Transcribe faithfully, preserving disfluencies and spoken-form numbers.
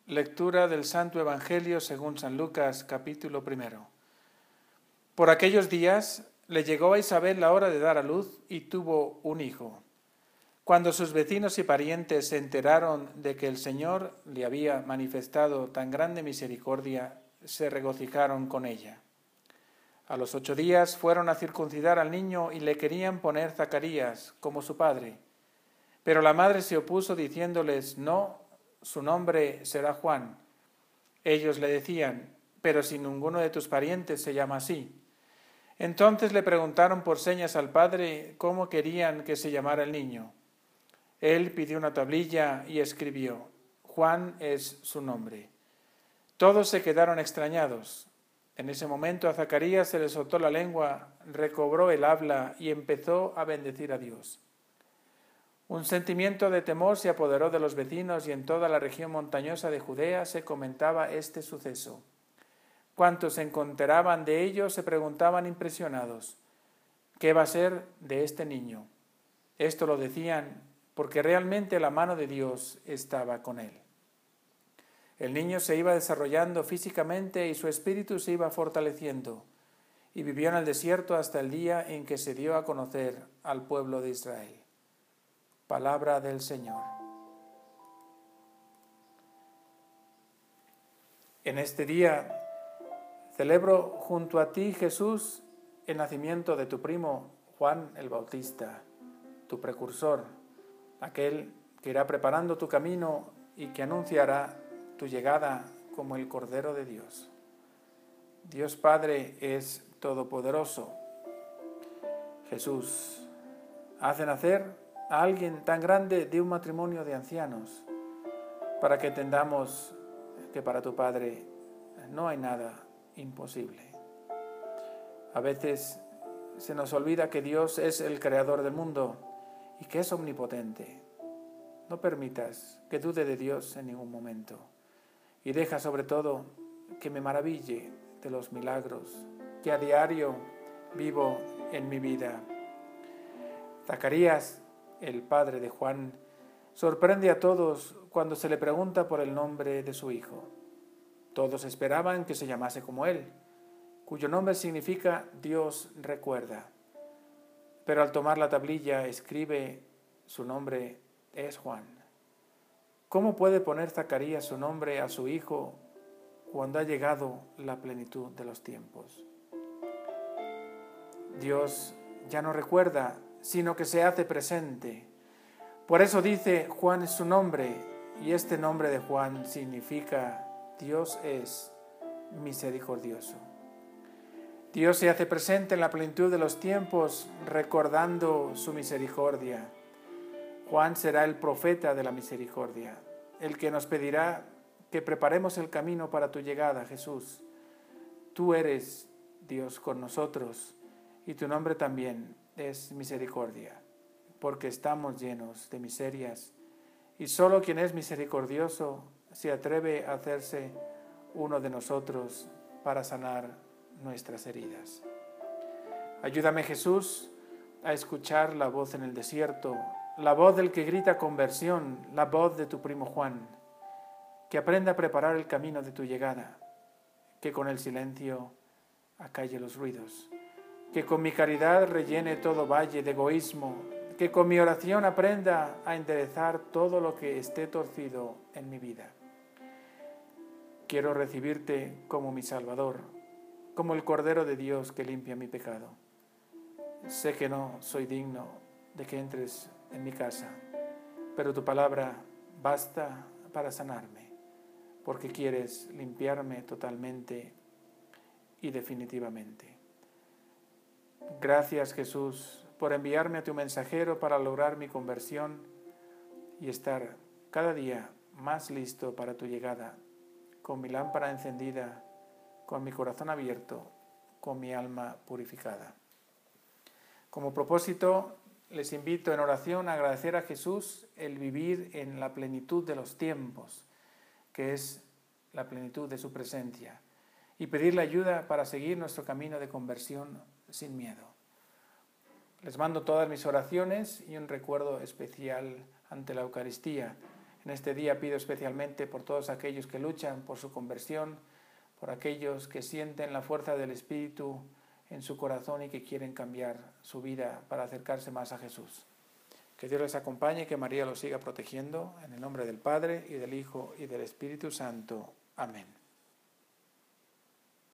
Lectura del Santo Evangelio según San Lucas, capítulo primero. Por aquellos días le llegó a Isabel la hora de dar a luz y tuvo un hijo. Cuando sus vecinos y parientes se enteraron de que el Señor le había manifestado tan grande misericordia, se regocijaron con ella. A los ocho días fueron a circuncidar al niño y le querían poner Zacarías, como su padre. Pero la madre se opuso diciéndoles: no, su nombre será Juan. Ellos le decían: pero si ninguno de tus parientes se llama así. Entonces le preguntaron por señas al padre cómo querían que se llamara el niño. Él pidió una tablilla y escribió: Juan es su nombre. Todos se quedaron extrañados. En ese momento a Zacarías se le soltó la lengua, recobró el habla y empezó a bendecir a Dios. Un sentimiento de temor se apoderó de los vecinos y en toda la región montañosa de Judea se comentaba este suceso. Cuantos se enteraban de ello se preguntaban impresionados: ¿qué va a ser de este niño? Esto lo decían porque realmente la mano de Dios estaba con él. El niño se iba desarrollando físicamente y su espíritu se iba fortaleciendo, y vivió en el desierto hasta el día en que se dio a conocer al pueblo de Israel. Palabra del Señor. En este día celebro junto a ti, Jesús, el nacimiento de tu primo Juan el Bautista, tu precursor, aquel que irá preparando tu camino y que anunciará tu llegada como el Cordero de Dios. Dios Padre es todopoderoso. Jesús hace nacer a alguien tan grande de un matrimonio de ancianos, para que entendamos que para tu Padre no hay nada imposible. A veces se nos olvida que Dios es el creador del mundo y que es omnipotente. No permitas que dude de Dios en ningún momento y deja sobre todo que me maraville de los milagros que a diario vivo en mi vida. Zacarías, el padre de Juan, sorprende a todos cuando se le pregunta por el nombre de su hijo. Todos esperaban que se llamase como él, cuyo nombre significa Dios recuerda. Pero al tomar la tablilla escribe: su nombre es Juan. ¿Cómo puede poner Zacarías su nombre a su hijo cuando ha llegado la plenitud de los tiempos? Dios ya no recuerda, sino que se hace presente. Por eso dice: Juan es su nombre, y este nombre de Juan significa Dios es misericordioso. Dios se hace presente en la plenitud de los tiempos, recordando su misericordia. Juan será el profeta de la misericordia, el que nos pedirá que preparemos el camino para tu llegada, Jesús. Tú eres Dios con nosotros, y tu nombre también es misericordia, porque estamos llenos de miserias, y solo quien es misericordioso se atreve a hacerse uno de nosotros para sanar nuestras heridas. Ayúdame, Jesús, a escuchar la voz en el desierto, la voz del que grita conversión, la voz de tu primo Juan, que aprenda a preparar el camino de tu llegada, que con el silencio acalle los ruidos, que con mi caridad rellene todo valle de egoísmo, que con mi oración aprenda a enderezar todo lo que esté torcido en mi vida. Quiero recibirte como mi Salvador, como el Cordero de Dios que limpia mi pecado. Sé que no soy digno de que entres en mi casa, pero tu palabra basta para sanarme, porque quieres limpiarme totalmente y definitivamente. Gracias, Jesús, por enviarme a tu mensajero para lograr mi conversión y estar cada día más listo para tu llegada, con mi lámpara encendida, con mi corazón abierto, con mi alma purificada. Como propósito, les invito en oración a agradecer a Jesús el vivir en la plenitud de los tiempos, que es la plenitud de su presencia, y pedirle ayuda para seguir nuestro camino de conversión sin miedo. Les mando todas mis oraciones y un recuerdo especial ante la Eucaristía, En este día pido especialmente por todos aquellos que luchan por su conversión, por aquellos que sienten la fuerza del Espíritu en su corazón y que quieren cambiar su vida para acercarse más a Jesús. Que Dios les acompañe y que María los siga protegiendo. En el nombre del Padre, y del Hijo, y del Espíritu Santo. Amén.